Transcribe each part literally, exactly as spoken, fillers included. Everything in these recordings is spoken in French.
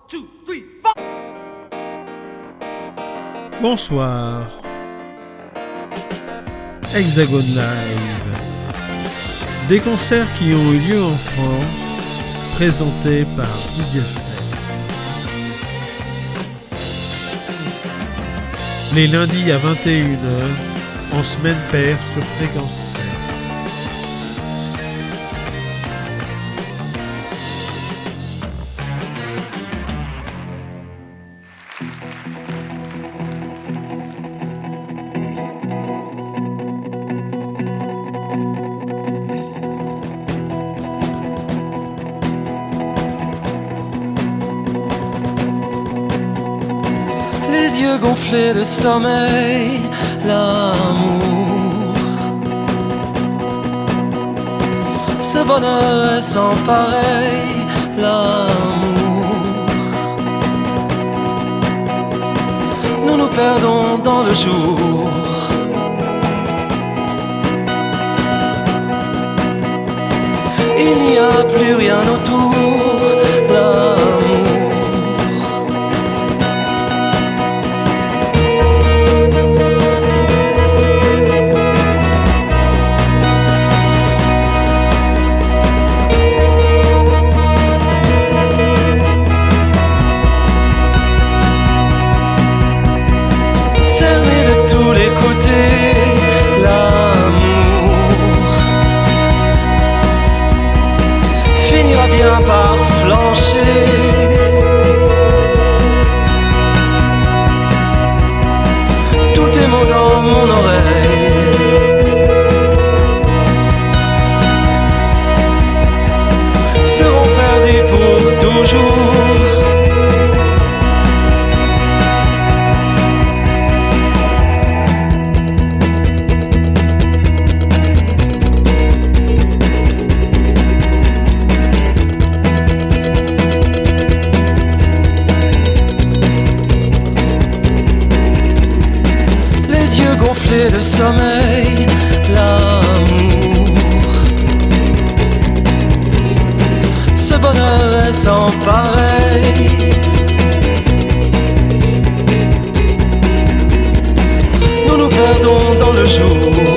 two, three, four. Bonsoir. Hexagone Live. Des concerts qui ont eu lieu en France, présentés par D J Steph. Les lundis à vingt et une heures, en semaine paire sur Fréquence sept. Gonflé de sommeil, l'amour. Ce bonheur est sans pareil, l'amour. Nous nous perdons dans le jour. Il n'y a plus rien autour, l'amour. Par flancher. Tous tes mots dans mon oreille seront perdus pour toujours. De sommeil, l'amour. Ce bonheur est sans pareil. Nous nous perdons dans le jour.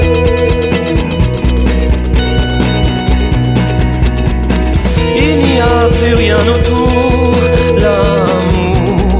Il n'y a plus rien autour, l'amour.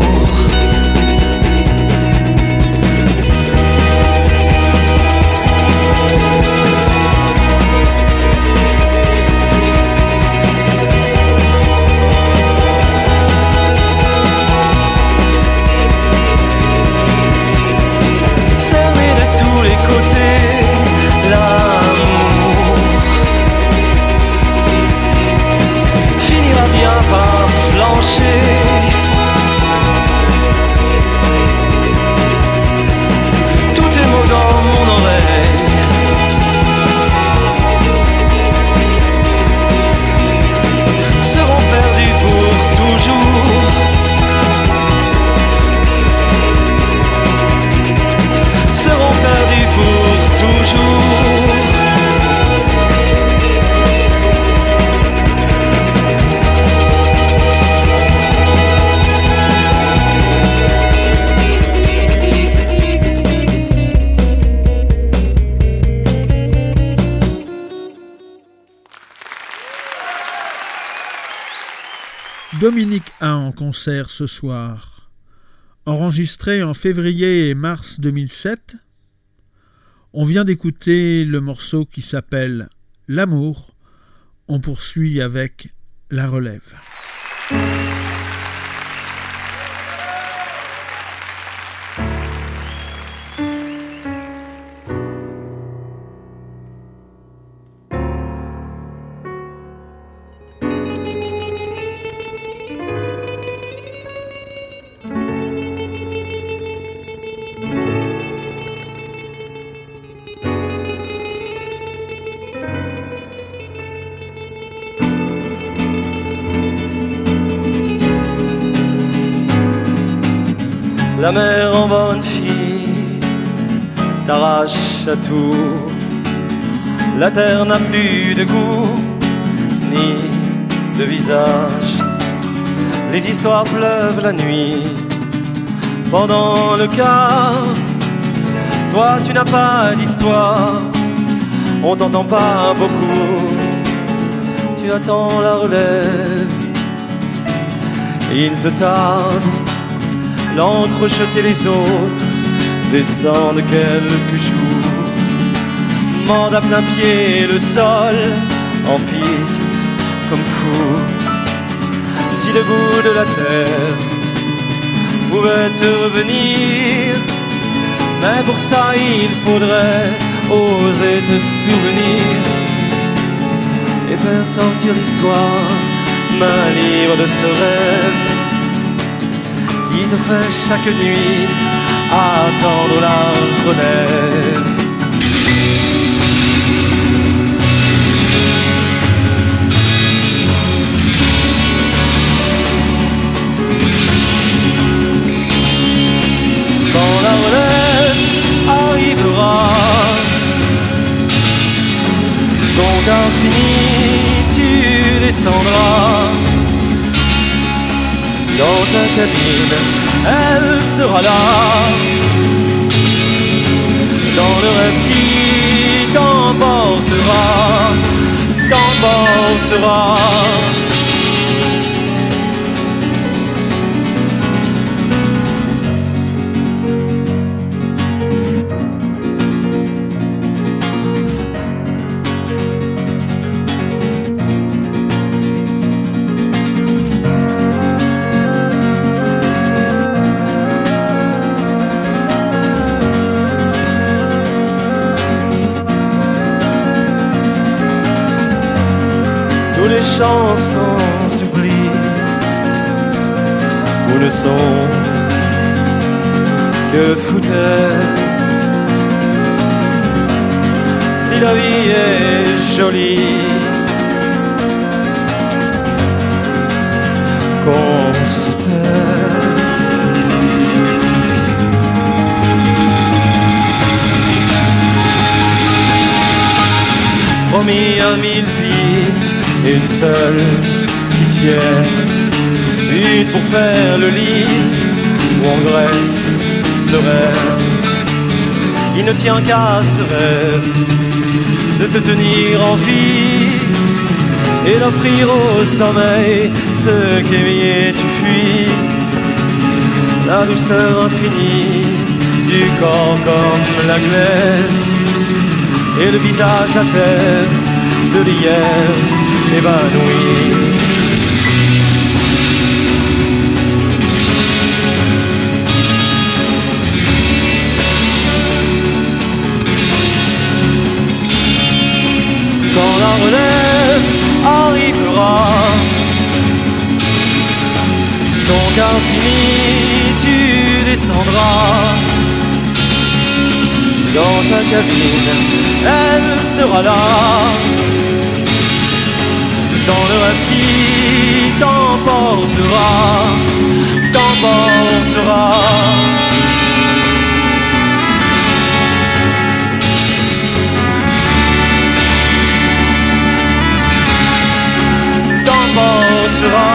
Tous tes mots dans mon oreille seront perdus pour toujours. Seront perdus pour toujours. Dominique A en concert ce soir. Enregistré en février et mars deux mille sept, on vient d'écouter le morceau qui s'appelle L'amour. On poursuit avec La Relève. La mer en bonne fille t'arrache à tout. La terre n'a plus de goût ni de visage. Les histoires pleuvent la nuit. Pendant le quart, toi tu n'as pas d'histoire. On t'entend pas beaucoup. Tu attends la relève. Il te tarde. L'encre jetée, les autres descendent quelques jours. Morde à plein pied le sol, en piste comme fou. Si le goût de la terre pouvait te revenir, mais pour ça il faudrait oser te souvenir et faire sortir l'histoire, main libre de ce rêve qui te fait chaque nuit attendre la relève. Quand la relève arrivera, donc infini tu descendras. Dans ta cabine, elle sera là. Dans le rêve qui t'emportera, t'emportera. Les chansons t'oublient ou ne sont que foutaises. Si la vie est jolie, qu'on se taise. Promis à mille vies, une seule qui tienne, une pour faire le lit où on graisse le rêve. Il ne tient qu'à ce rêve de te tenir en vie et d'offrir au sommeil ce qu'éveillé tu fuis. La douceur infinie du corps comme la glaise et le visage à terre de l'hier évanoui. Quand la relève arrivera, donc infini tu descendras. Dans ta cabine, elle sera là. Dans le rêve qui t'emportera, t'emportera. T'emportera.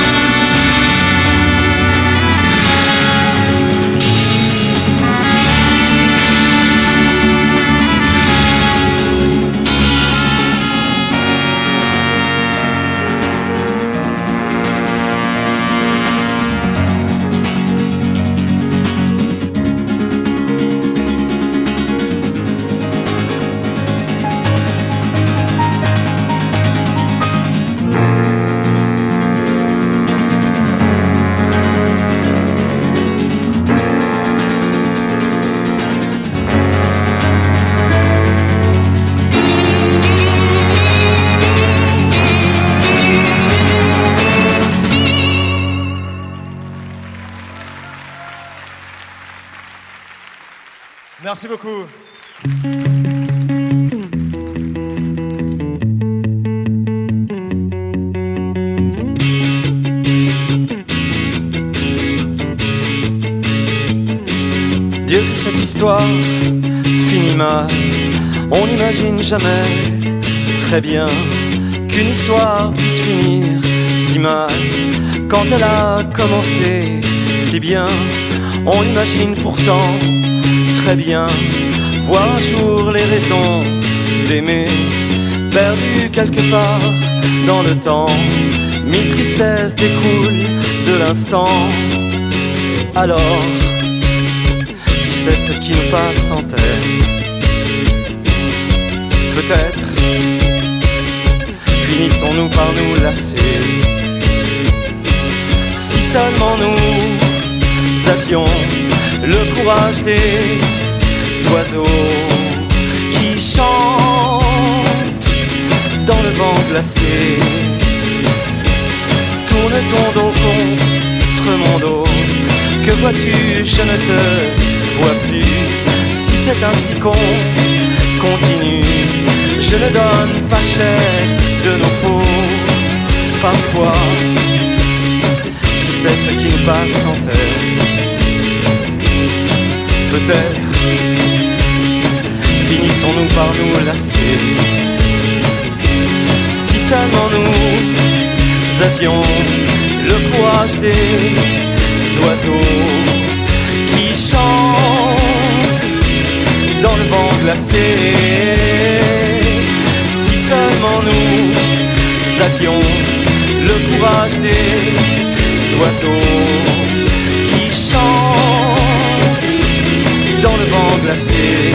Merci beaucoup. Dieu que cette histoire finit mal. On n'imagine jamais très bien qu'une histoire puisse finir si mal. quand elle a commencé si bien. On imagine pourtant très bien voir un jour les raisons d'aimer, perdues quelque part dans le temps. Mille tristesses découlent de l'instant. Alors, qui sait ce qui nous passe en tête? Peut-être finissons-nous par nous lasser. Si seulement nous avions le courage des oiseaux qui chantent dans le vent glacé. Tourne ton dos contre mon dos. Que vois-tu, je ne te vois plus. Si c'est ainsi qu'on continue, je ne donne pas cher de nos peaux. Parfois, qui sait ce qui nous passe en tête? Peut-être finissons-nous par nous lasser. Si seulement nous avions le courage des oiseaux qui chantent dans le vent glacé. Si seulement nous avions le courage des oiseaux qui chantent dans le vent glacé.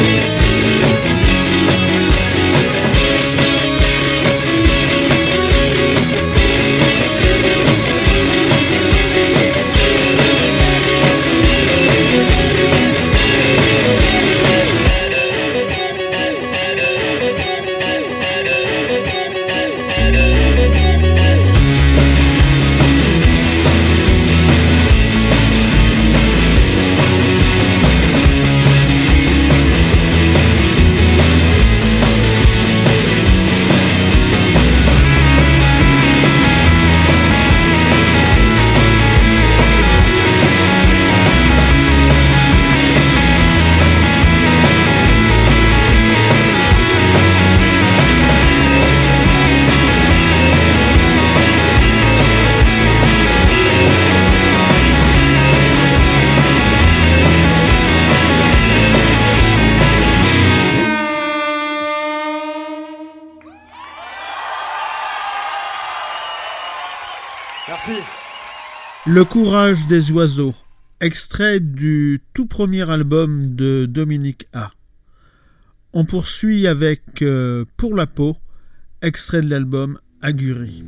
Merci. Le courage des oiseaux, extrait du tout premier album de Dominique A. On poursuit avec euh, Pour la peau, extrait de l'album Aguerri.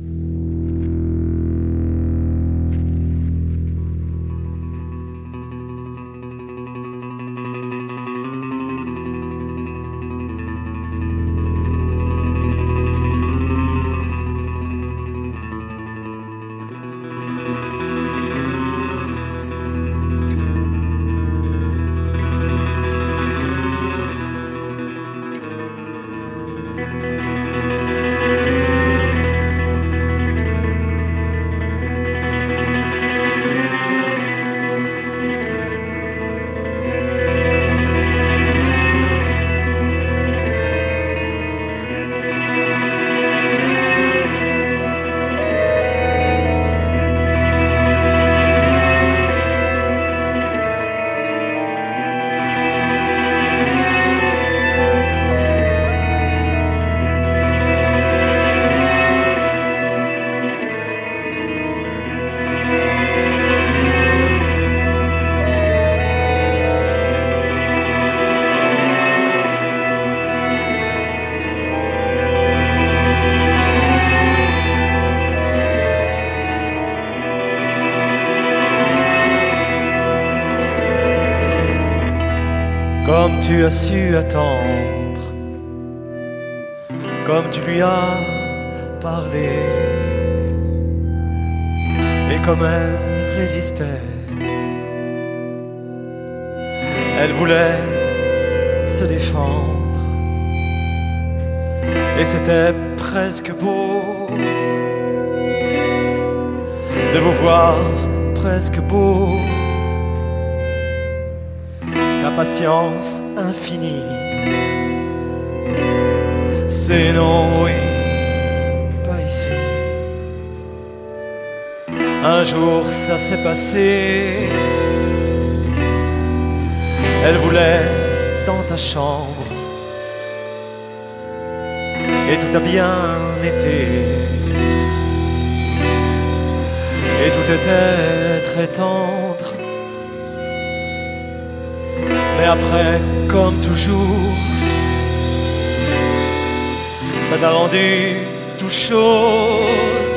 Comme tu as su attendre, comme tu lui as parlé, et comme elle résistait, elle voulait se défendre, et c'était presque beau de vous voir, presque beau. Ta patience infinie, c'est non, oui, pas ici. Un jour ça s'est passé. Elle voulait dans ta chambre et tout a bien été. Et tout était très tendre. Mais après, comme toujours, ça t'a rendu tout chose.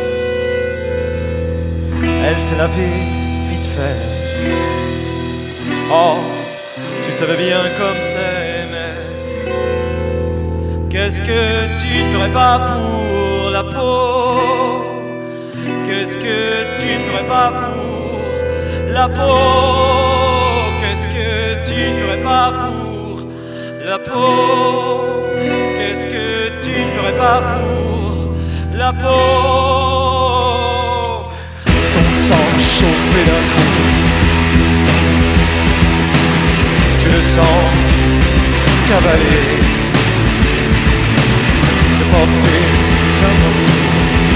Elle s'est lavée vite fait. Oh, tu savais bien comme c'est, mais qu'est-ce que tu ne ferais pas pour la peau? Qu'est-ce que tu ne ferais pas pour la peau? Qu'est-ce que tu ne ferais pas pour la peau? Qu'est-ce que tu ne ferais pas pour la peau? Ton sang chauffé d'un coup, tu le sens cavaler, te porter n'importe où,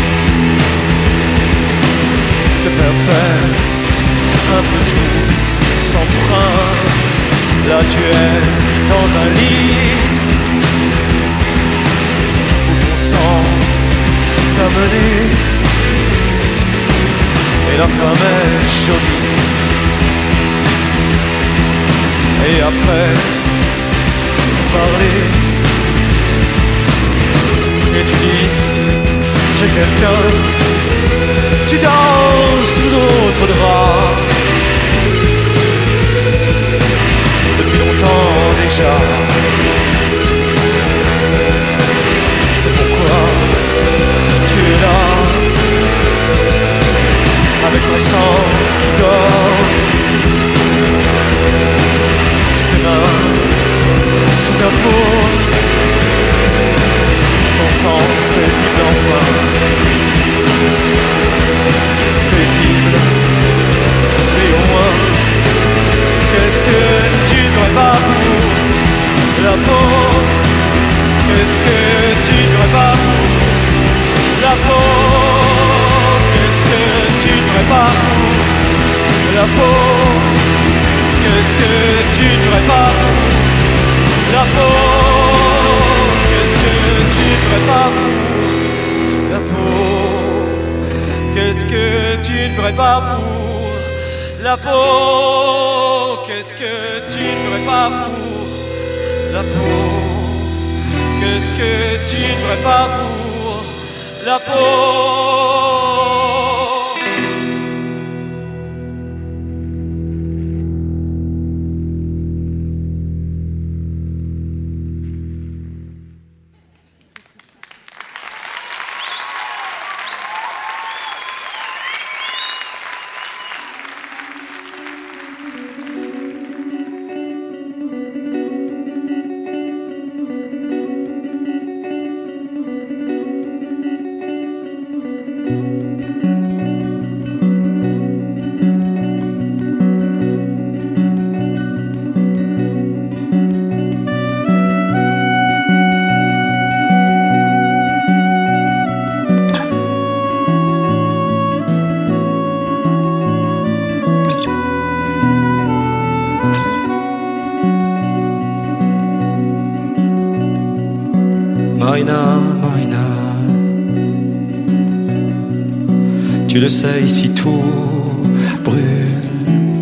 te faire faire un peu tout sans frein. Là tu es dans un lit où ton sang t'a mené et la femme est jolie. Et après vous parlez et tu dis j'ai quelqu'un. Tu danses sous d'autres draps depuis longtemps déjà. C'est pourquoi tu es là, avec ton sang qui dort sous tes mains, sous ta peau, ton sang paisible enfin. Paisible, mais au moins, qu'est-ce que tu ne ferais pas pour la peau? Qu'est-ce que tu ne ferais pas pour la peau? Qu'est-ce que tu ne ferais pas pour la peau? Qu'est-ce que tu ne ferais pas pour la peau? Qu'est-ce que tu ne ferais pas pour la peau? Qu'est-ce que tu ne ferais pas pour la peau? Qu'est-ce que tu ne ferais pas pour la peau? Qu'est-ce que tu ne ferais pas pour la peau? Marina, Marina, tu le sais, ici tout brûle.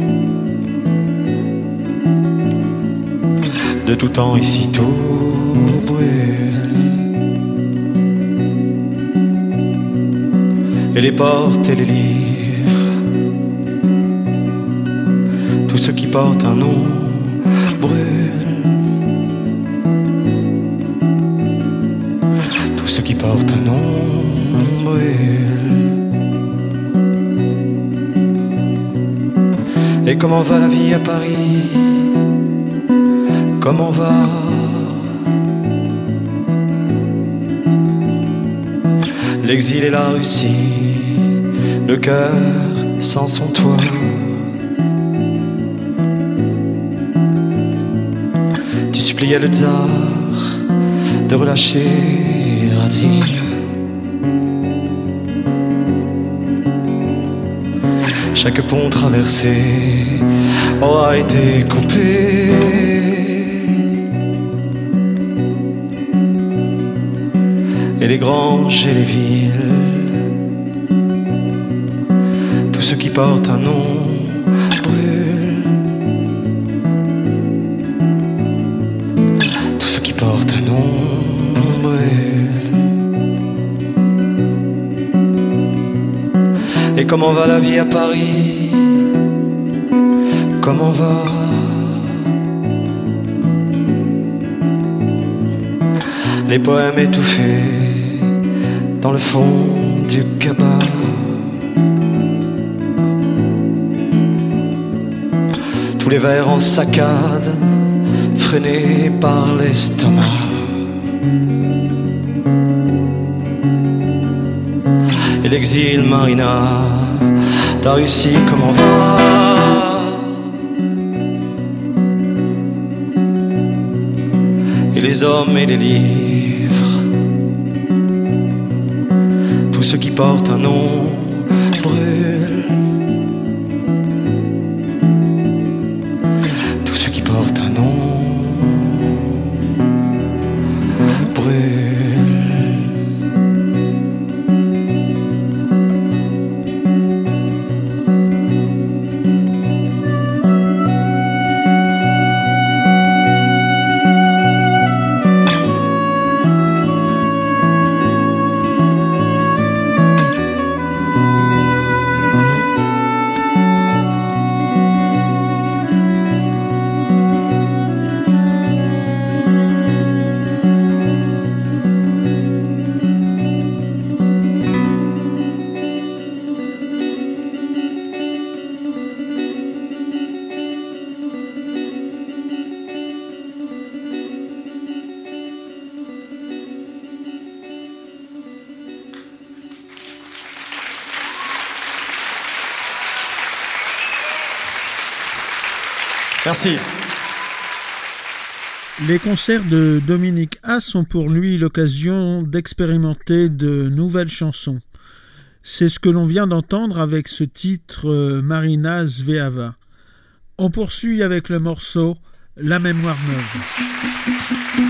De tout temps, ici tout brûle. Et les portes et les livres, tout ce qui porte un nom brûle. Ceux qui portent un nom brûle. Et comment va la vie à Paris? Comment va l'exil et la Russie? Le cœur sans son toit. Tu suppliais le tsar de relâcher Razine. chaque pont traversé aura été coupé. Et les granges et les villes, tout ce qui porte un nom brûle. Tout ce qui porte un nom brûle. Et comment va la vie à Paris? Comment va? Les poèmes étouffés dans le fond du cabas. Tous les vers en saccade, freinés par l'estomac. Et l'exil, Marina, t'as réussi, comment va? Et les hommes et les livres, tout ce qui porte un nom brûle. Tout ce qui porte un nom brûle. Merci. Les concerts de Dominique Haas sont pour lui l'occasion d'expérimenter de nouvelles chansons. C'est ce que l'on vient d'entendre avec ce titre Marina Zveava. On poursuit avec le morceau La mémoire neuve.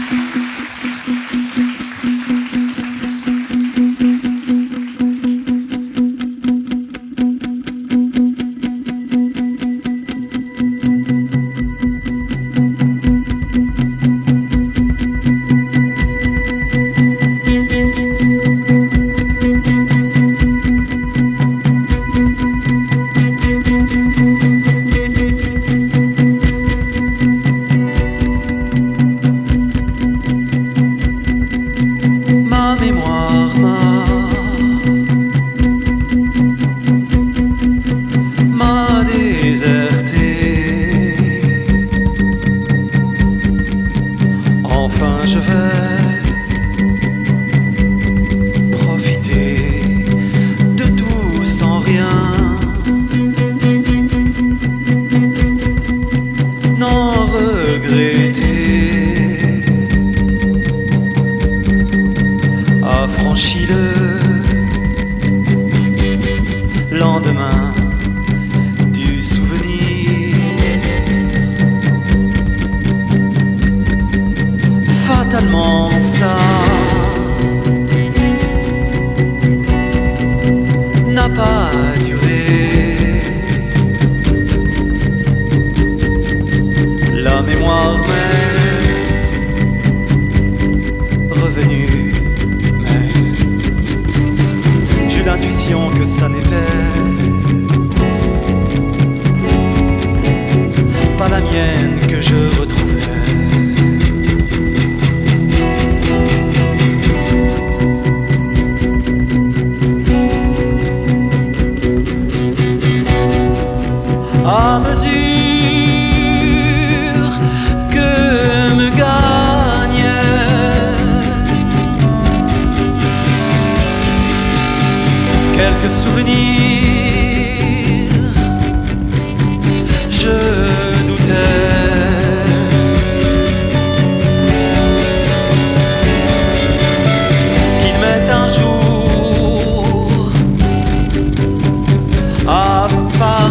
Paris.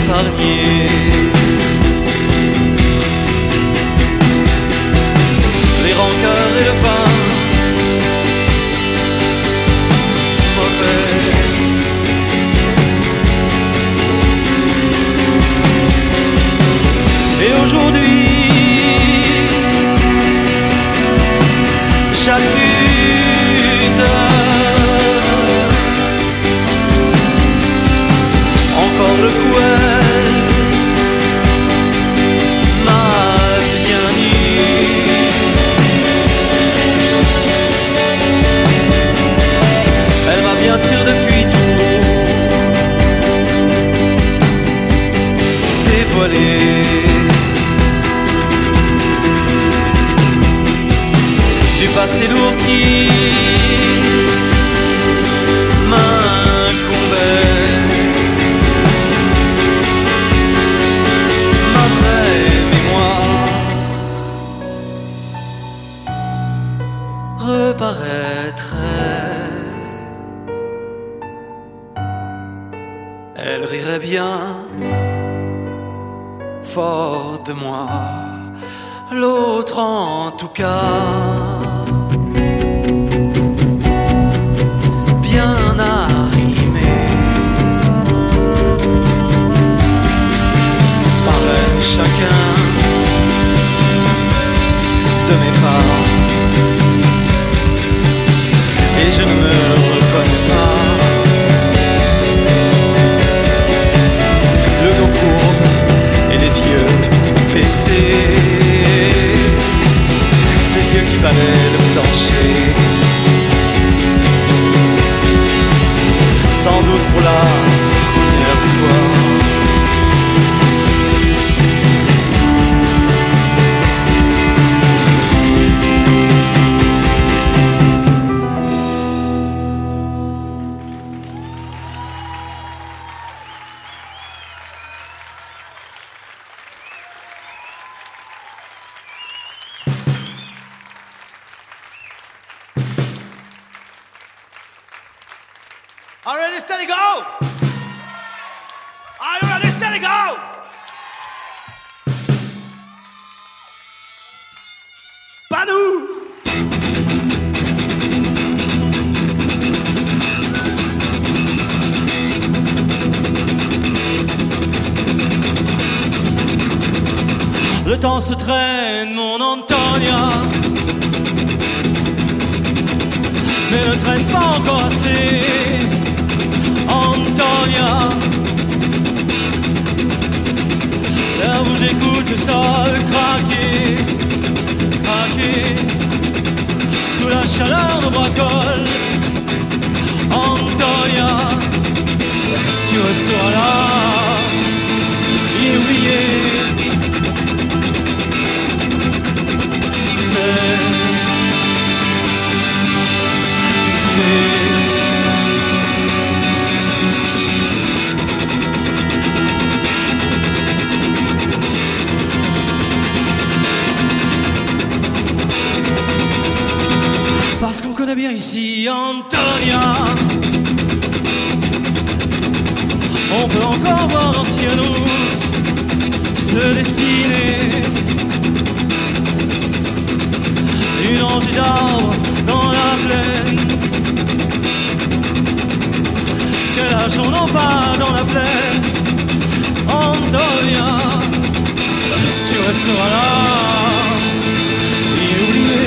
épargner. Les rancœurs et le vin mauvais. Et aujourd'hui j'accuse encore le coup. Elle m'a bien dit. Elle m'a bien sûr depuis tout dévoilé. Du passé lourd qui m'incombait. Ma vraie mémoire reparaîtrait. Elle rirait bien fort de moi, l'autre en tout cas bien arrimé. Parraine chacun de mes pas, et je ne me reconnais pas. Le dos courbe et les yeux baissés, ses yeux qui balaient le plancher. Sans doute pour la première fois. Are you ready, steady, go? Are you ready, steady, go? Panou! Le temps se traîne, mon Antonia, mais ne traîne pas encore assez. Antonia, là où j'écoute le sol craquer, craquer, sous la chaleur de bracole. Antonia, tu resteras là, inoublié. C'est décidé. Parce qu'on connaît bien ici Antonia, on peut encore voir l'ancienne route se dessiner. Une rangée d'arbres dans la plaine, que la non pas dans la plaine. Antonia, tu resteras là, inoublié.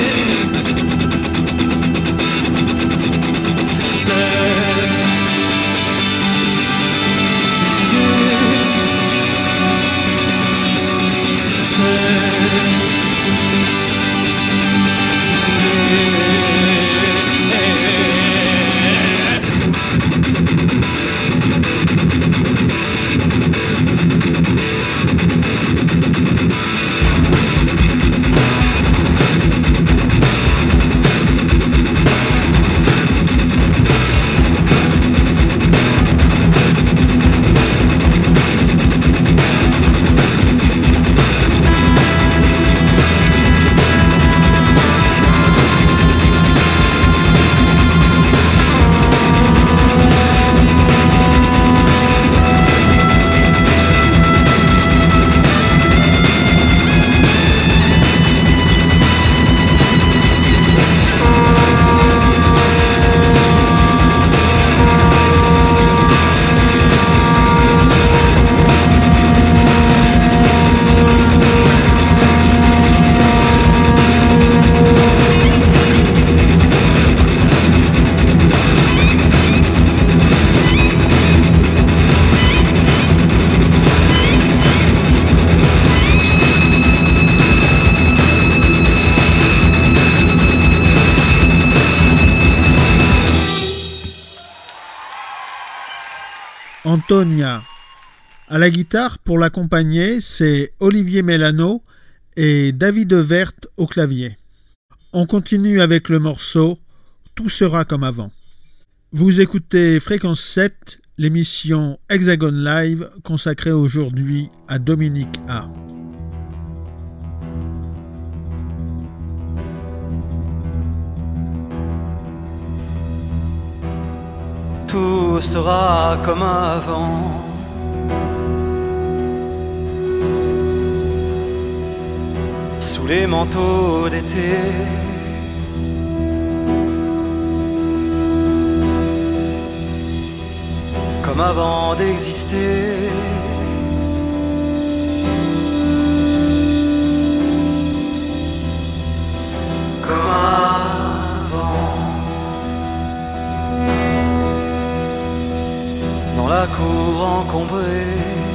Antonia. À la guitare, pour l'accompagner, c'est Olivier Mélano et David Evert au clavier. On continue avec le morceau « Tout sera comme avant ». Vous écoutez Fréquence sept, l'émission Hexagone Live consacrée aujourd'hui à Dominique A. Tout sera comme avant. Sous les manteaux d'été, comme avant d'exister. Comme avant. Dans la cour encombrée,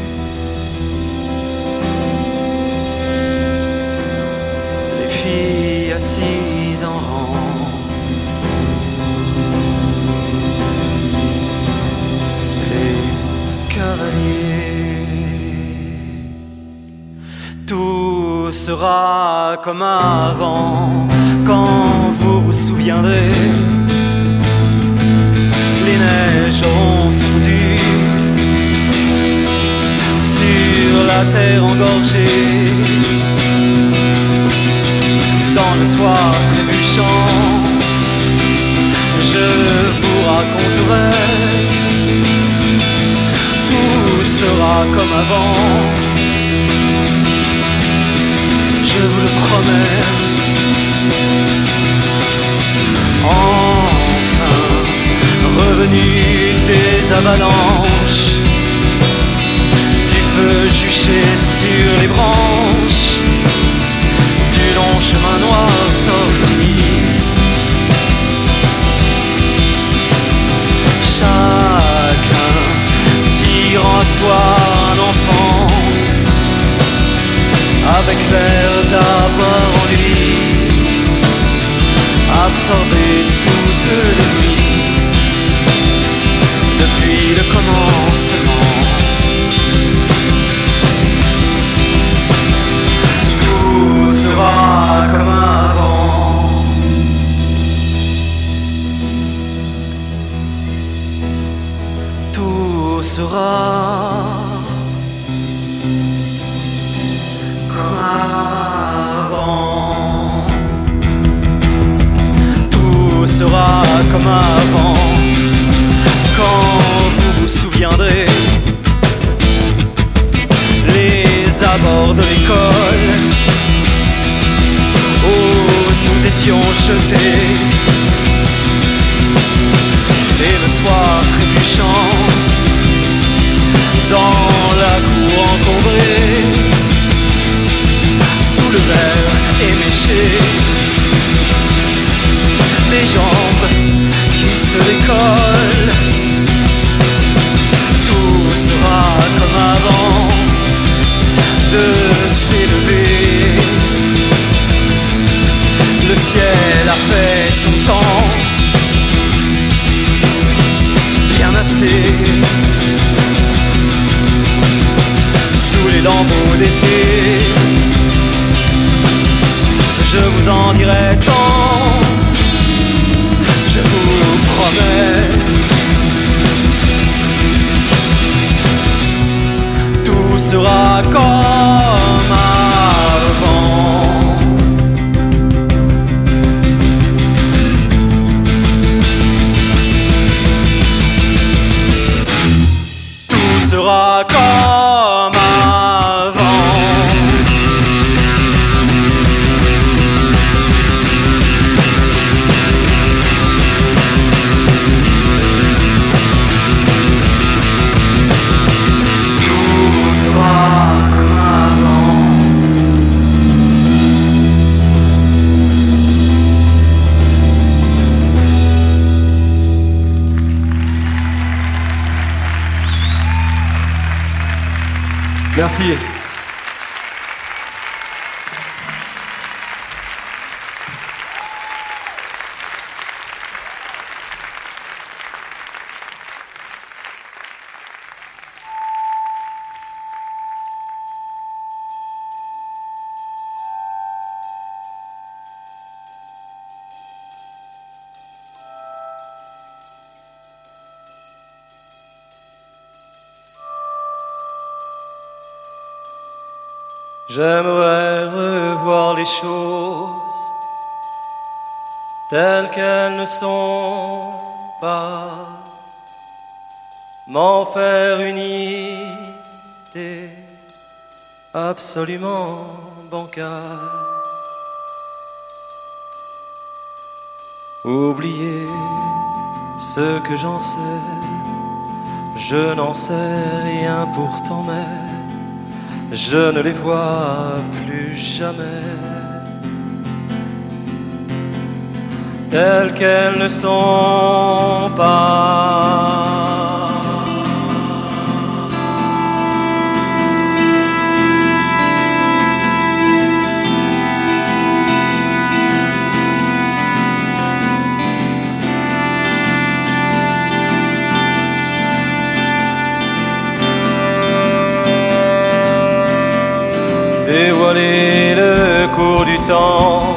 les filles assises en rang, les cavaliers. Tout sera comme avant quand vous vous souviendrez. Les neiges auront fondu sur la terre engorgée. Dans le soir trébuchant, je vous raconterai. Tout sera comme avant, je vous le promets. Enfin, revenu des avalanches, du feu juché sur les branches, du long chemin noir sorti. Chacun tire en soi un enfant, avec l'air d'avoir en lui absorbé toutes les nuits depuis le commencement. Tout sera comme avant. Tout sera comme avant. Tout sera comme avant quand vous vous souviendrez. Les abords de l'école où nous étions jetés, et le soir trébuchant dans la cour encombrée, sous le verre éméché, les jambes qui se décollent. Tout sera comme avant de s'élever. Le ciel a fait son temps, bien assez. Sous les lambeaux d'été, je vous en dirai tant, je vous promets. Tout sera comme avant. Tout sera comme avant. Merci. J'aimerais revoir les choses telles qu'elles ne sont pas, m'en faire une idée absolument bancale. Oublier ce que j'en sais, je n'en sais rien pourtant, mais je ne les vois plus jamais telles qu'elles ne sont pas. Dévoiler le cours du temps,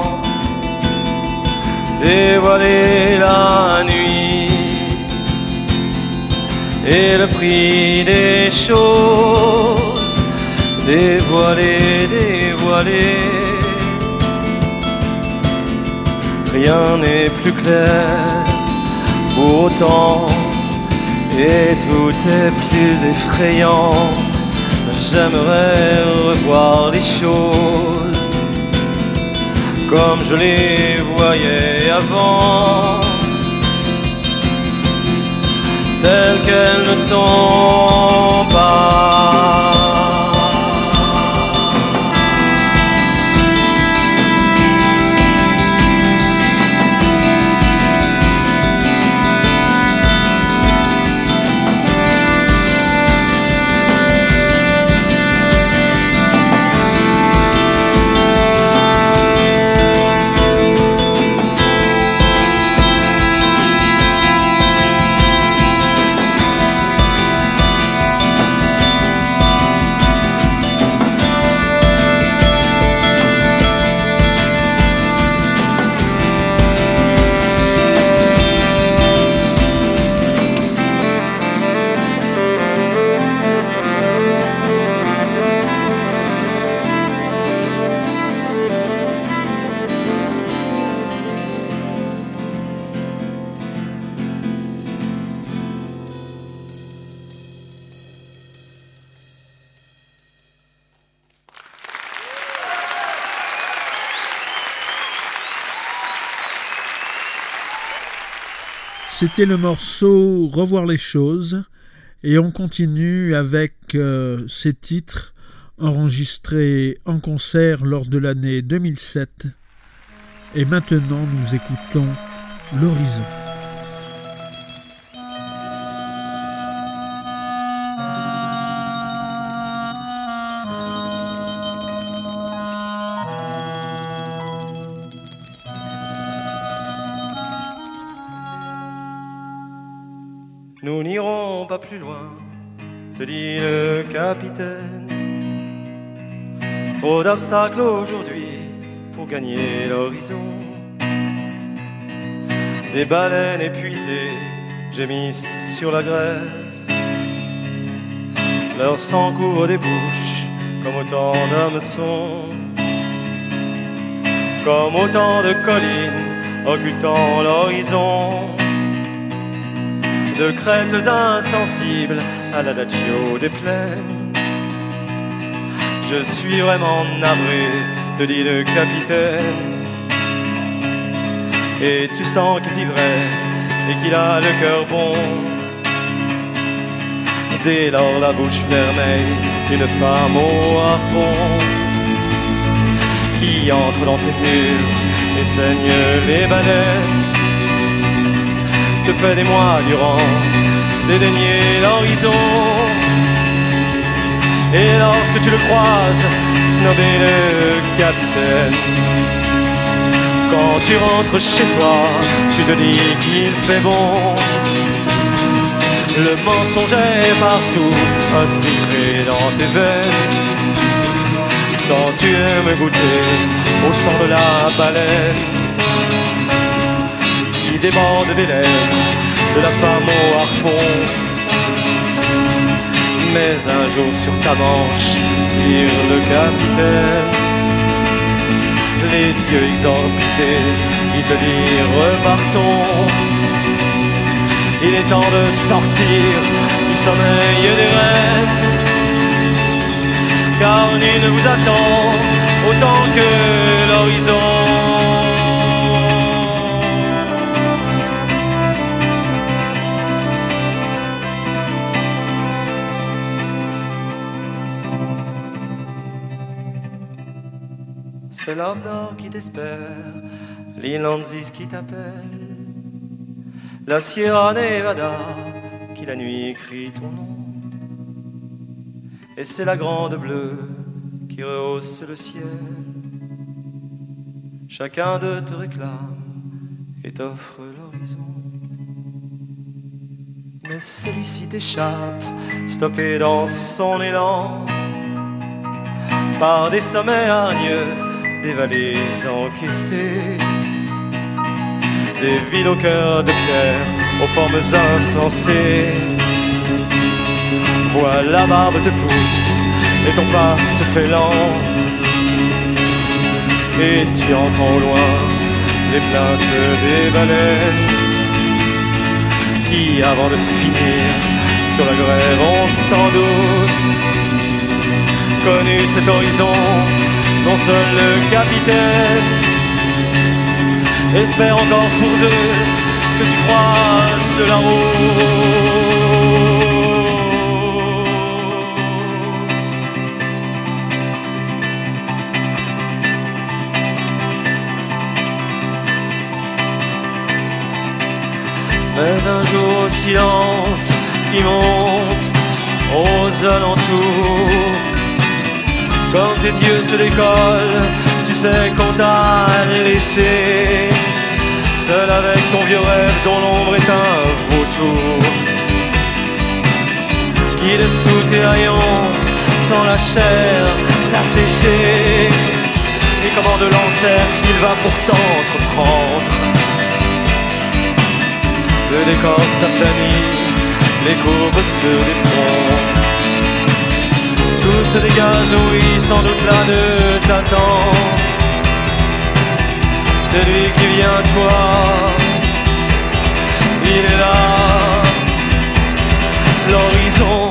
dévoiler la nuit et le prix des choses, dévoiler, dévoiler. Rien n'est plus clair pour autant et tout est plus effrayant. J'aimerais revoir les choses comme je les voyais avant, telles qu'elles ne sont pas. C'était le morceau Revoir les choses et on continue avec euh, ces titres enregistrés en concert lors de l'année deux mille sept et maintenant nous écoutons L'Horizon. Nous n'irons pas plus loin, te dit le capitaine. Trop d'obstacles aujourd'hui pour gagner l'horizon. Des baleines épuisées gémissent sur la grève. Leur sang couvre des bouches comme autant d'hameçons, comme autant de collines occultant l'horizon, de crêtes insensibles à l'adagio des plaines. Je suis vraiment navré, te dit le capitaine. Et tu sens qu'il dit vrai et qu'il a le cœur bon. Dès lors la bouche vermeille d'une femme au harpon qui entre dans tes murs et saigne les baleines, te fait des mois durant dédaigner l'horizon. Et lorsque tu le croises, snobber le capitaine, quand tu rentres chez toi, tu te dis qu'il fait bon. Le mensonge est partout, infiltré dans tes veines. Quand tu aimes goûter au sang de la baleine qui déborde des lèvres de la femme au harpon. Mais un jour sur ta manche tire le capitaine, les yeux exorbités, il te dit repartons. Il est temps de sortir du sommeil des reines, car nul ne vous attend autant que l'horizon. C'est l'homme nord qui t'espère, l'Inlandsis qui t'appelle, la Sierra Nevada qui la nuit écrit ton nom. Et c'est la grande bleue qui rehausse le ciel. Chacun d'eux te réclame et t'offre l'horizon. Mais celui-ci t'échappe, stoppé dans son élan, par des sommets hargneux, des vallées encaissées, des villes au cœur de pierre, aux formes insensées. Vois la barbe te pousse et ton pas se fait lent, et tu entends au loin les plaintes des baleines qui, avant de finir sur la grève, ont sans doute connu cet horizon dont seul le capitaine espère encore pour deux que tu croises la route. Mais un jour au silence qui monte aux alentours, comme tes yeux se décollent, tu sais qu'on t'a laissé seul avec ton vieux rêve dont l'ombre est un vautour, qui dessous tes rayons sent la chair s'assécher, et comment de l'encercle il va pourtant entreprendre. Le décor s'aplanit, les courbes se défont, tout se dégage, oui, sans doute là de t'attendre. C'est lui qui vient à toi, il est là, l'horizon.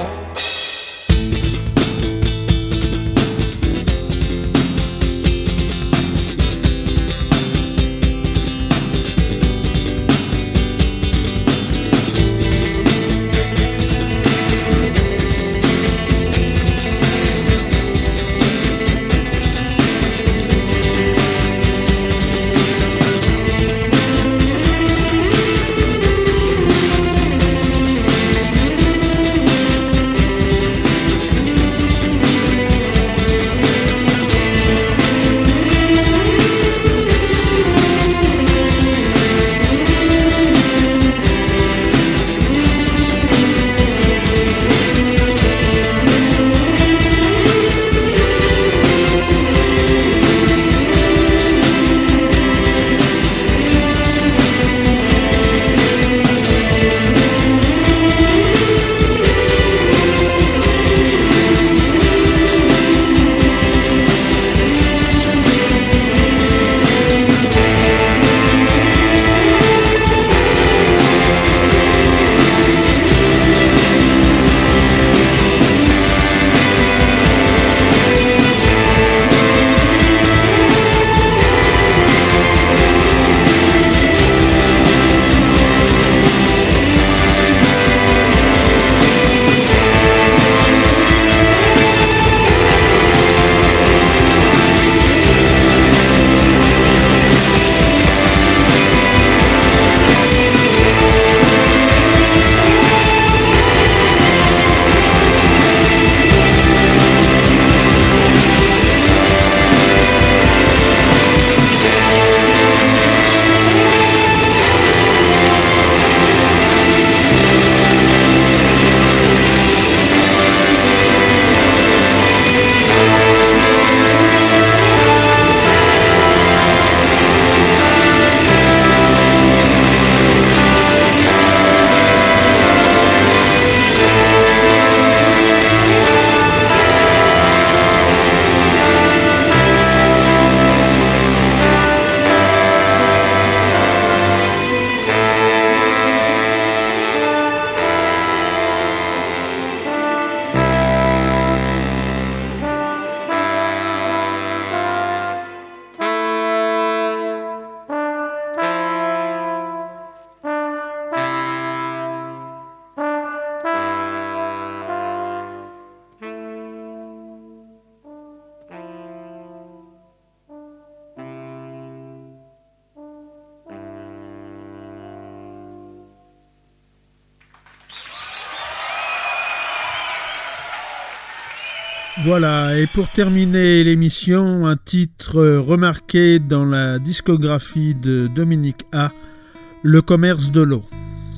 Voilà, et pour terminer l'émission, un titre remarqué dans la discographie de Dominique A, Le commerce de l'eau.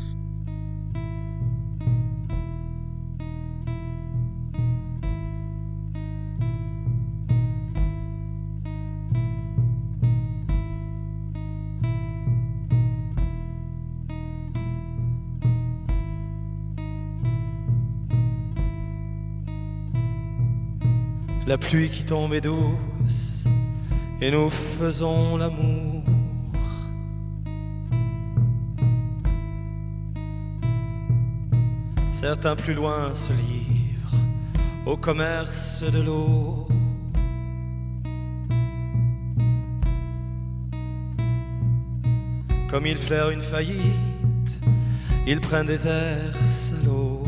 La pluie qui tombe est douce et nous faisons l'amour. Certains plus loin se livrent au commerce de l'eau. Comme ils flairent une faillite, ils prennent des airs salauds.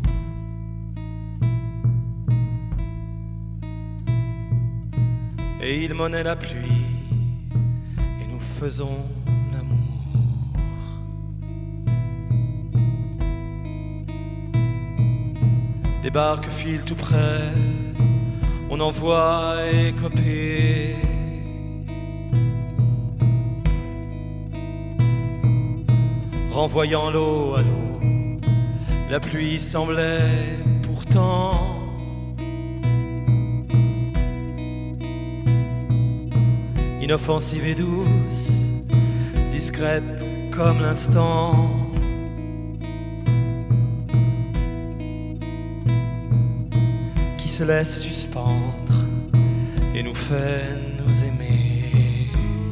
Et ils monnaient la pluie, et nous faisons l'amour. Des barques filent tout près, on en voit écoper. Renvoyant l'eau à l'eau, la pluie semblait pourtant inoffensive et douce, discrète comme l'instant. Qui se laisse suspendre et nous fait nous aimer.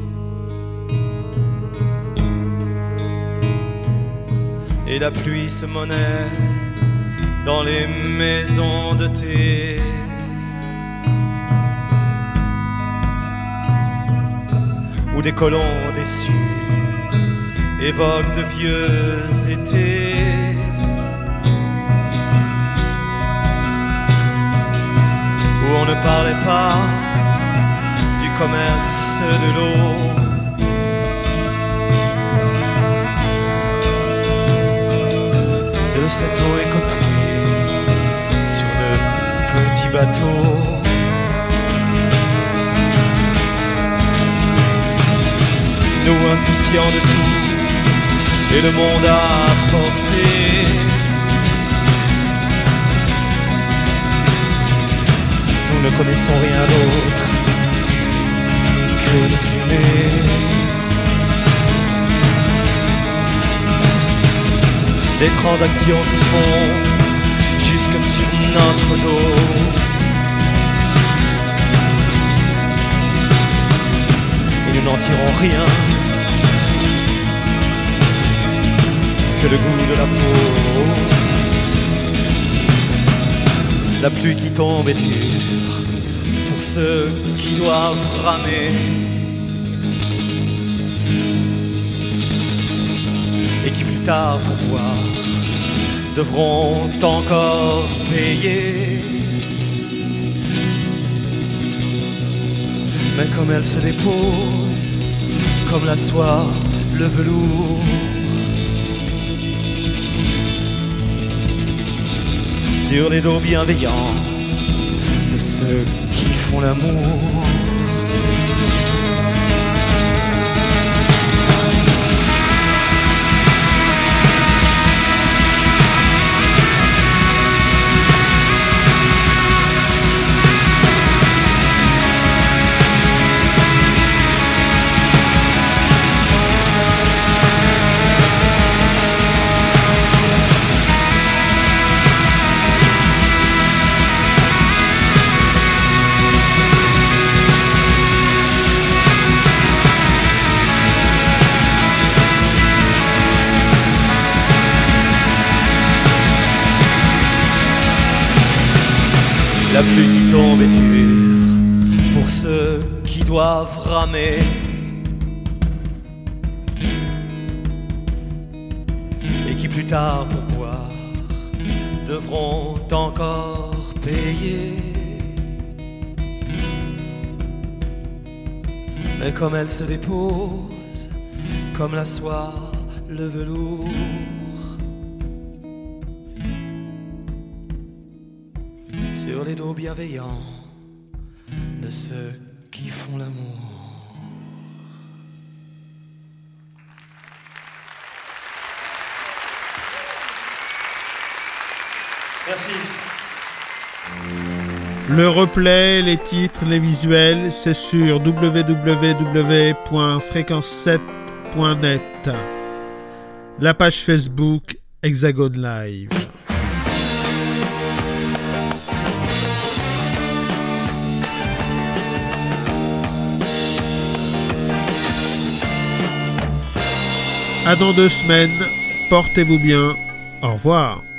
Et la pluie se monnaie dans les maisons de thé. Où des colons déçus évoquent de vieux étés. Où on ne parlait pas du commerce de l'eau. De cette eau écotée sur de petits bateaux. Nous insouciants de tout et le monde à portée. Nous ne connaissons rien d'autre que nous aimer. Des transactions se font jusque sur notre dos. Et nous n'en tirons rien que le goût de la peau. La pluie qui tombe est dure pour ceux qui doivent ramer. Et qui plus tard pour boire devront encore payer. Mais comme elle se dépose, comme la soie, le velours, sur les dos bienveillants de ceux qui font l'amour. La pluie qui tombe est dure pour ceux qui doivent ramer. Et qui plus tard pour boire devront encore payer. Mais comme elle se dépose, comme la soie, le velours, sur les dos bienveillants de ceux qui font l'amour. Merci. Le replay, les titres, les visuels, c'est sur w w w point fréquence sept point net. La page Facebook Hexagone Live. À dans deux semaines, portez-vous bien, au revoir.